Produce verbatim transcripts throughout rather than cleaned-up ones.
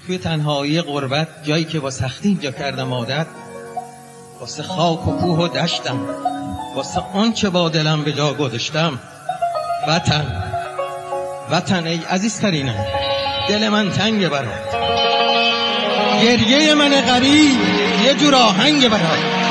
توی تنهایی غربت، جایی که با سختی اینجا کردم عادت، واسه خاک و کوه و دشتم، واسه آن چه با دلم به جا گذاشتم. وطن وطن ای عزیزترینم، دل من تنگ برات، گریه من غریب یه جور آهنگ برات.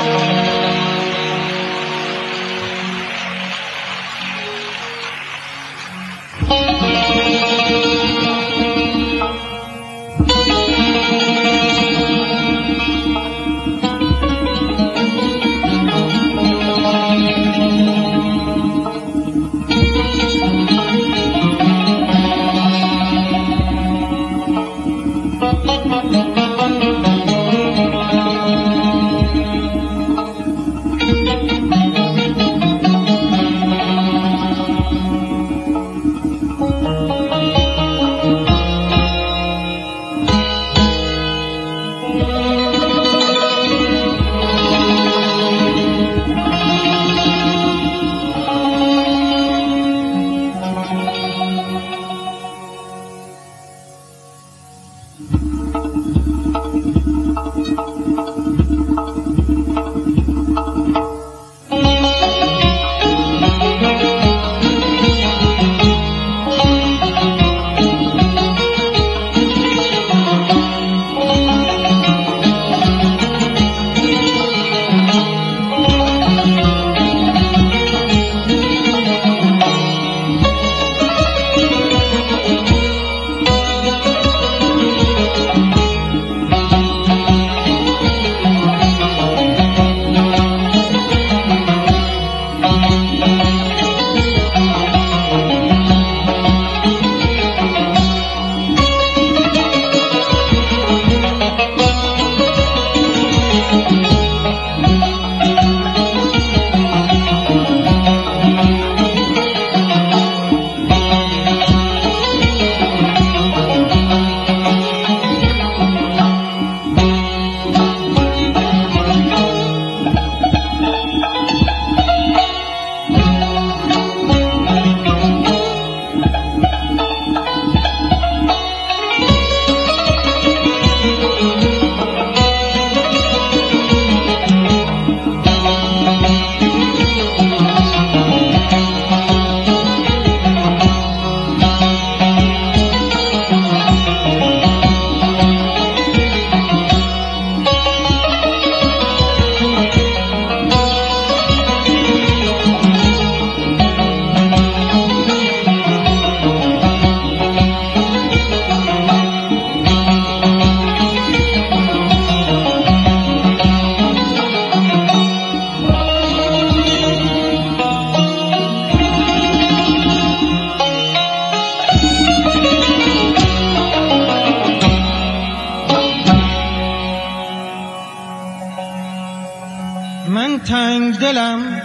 من تنگ دلم،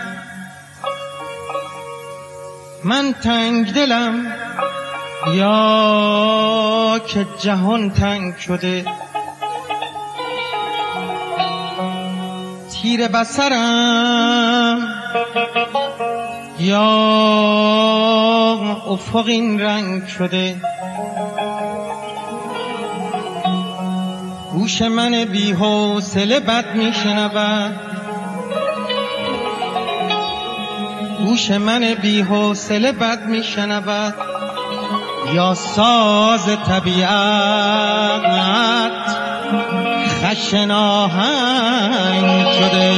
من تنگ دلم، یا که جهان تنگ شده، تیر بصرم یا افق این رنگ شده، گوش من بی حوصله بد میشنود، گوش من بی حوصله بد میشنود، یا ساز طبیعت خشن آهنگ شده.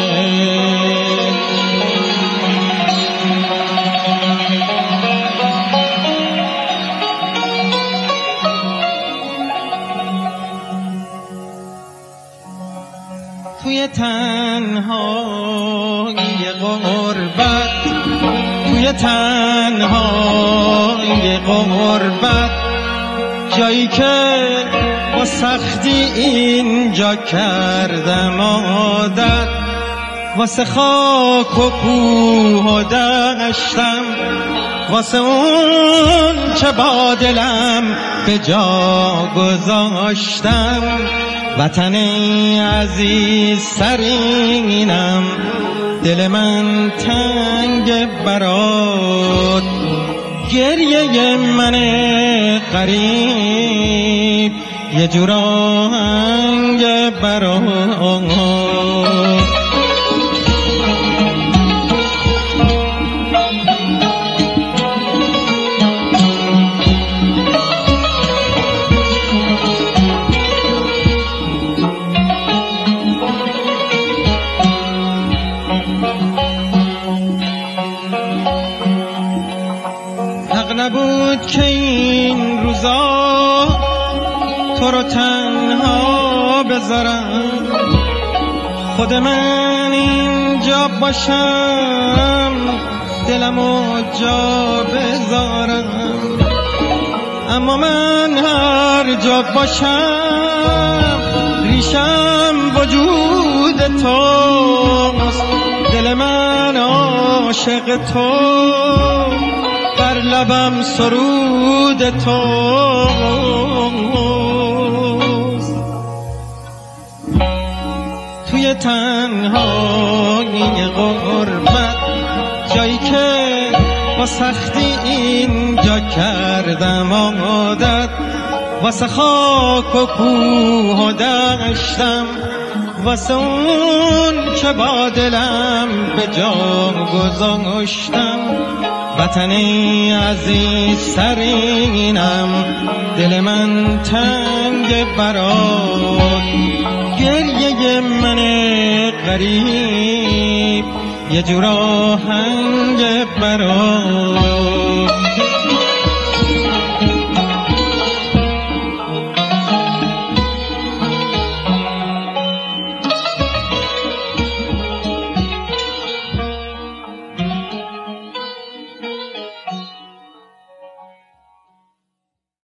توی تنهایی غربت، توی تنهایی غربت، جایی که با سختی اینجا کردم عادت، واسه خاک و کوه و دشتم، واسه اون چه با دلم به جا گذاشتم. وطن عزیز سرینم، دل من تنگ برات، گریه من غریب یه جور آهنگ برات نبود که این روزا تو رو تنها بذارم، خود من اینجا باشم دلمو جا بذارم. اما من هر جا باشم ریشم وجود توست، دل من عاشق تو، بر لبم سرود توست. توی تنهایی غربت جایی که با سختی اینجا کردم عادت، واسه خاک و کوه و دشتم، واسه اون که با دلم به جان گذاشتم. وطنی عزیز سرینم، دل من تنگ برات، گریه من غریب یه جور آهنگ برات.